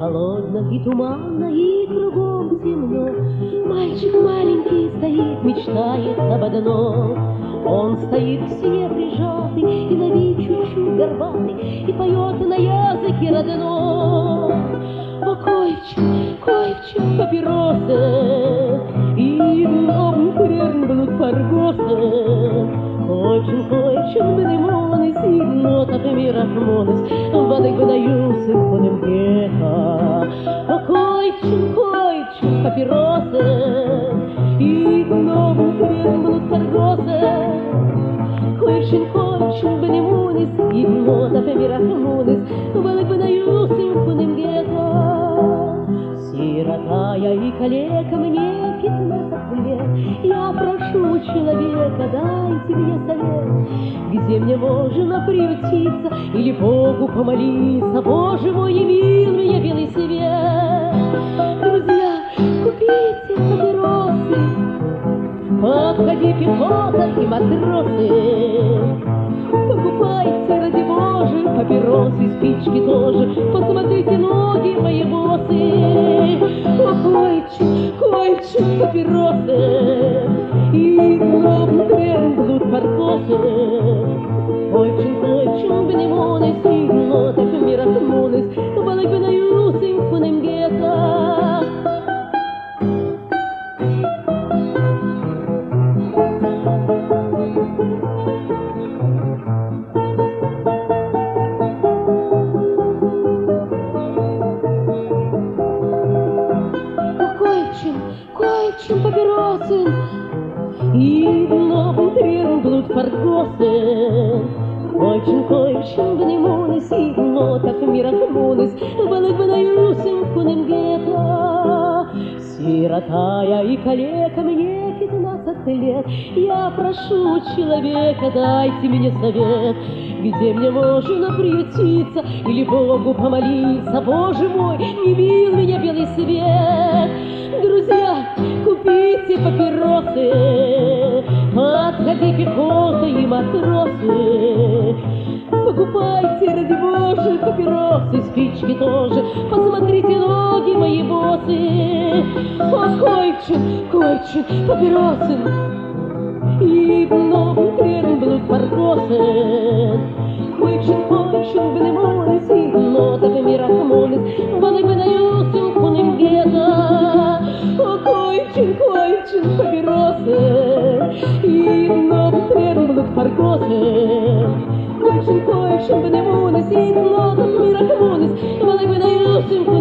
Холодно и туманно, и кругом темно. Мальчик маленький стоит, мечтает об одном. Он стоит к стене прижатый, и на вид чуть-чуть горбатый, и поет на языке родном. О, койчик, папиросы, и новым крернблут паргосы. Койчин, бенемонис, и нотах мирахмонис, воды выдаю симфониям гека. О, койчин, папиросы, и новым крернблут паргосы. Койчин, бенемонис, и нотах мирахмонис, воды выдаю симфониям гека. Сирота я и калека, мне 15 лет. Я прошу человека, дайте мне совет, где мне можно приютиться или Богу помолиться. Боже мой, явил меня белый свет. Друзья, купите папиросы, подходи пехота и матросы. Покупайте, ради Божьей, папиросы, спички тоже. Посмотрите, ноги мои босы. О, койчин, папиросы, и новым тренблут паркосы. Койчин, бенемонис, и нотах мирахмонис, балык бенаю симфониям гека. Койчин, папиросы, и новым тренблут паргосы. Койчин, бенемонис, и нотах мирахмонис, балык бенаю симфониям гека. Сирота я и калека, мне 15 лет. Я прошу человека, дайте мне совет, где мне можно приютиться или Богу помолиться. Боже мой, явил меня белый свет. Друзья, купите папиросы, подходи пехота и матросы. Покупайте, ради Божьей, папиросы, спички тоже. Посмотрите, ноги мои босы. О, койчин, папиросы, и новым тренблут паргосы. Койчин, бенемонис, и нотах мирахмонис, балык бенаю симфониям гека. О, койчин, папиросы, и новым тренблут паргосы. Койчин, бенемонис, и нотах мирахмонис, балык бенаю симфониям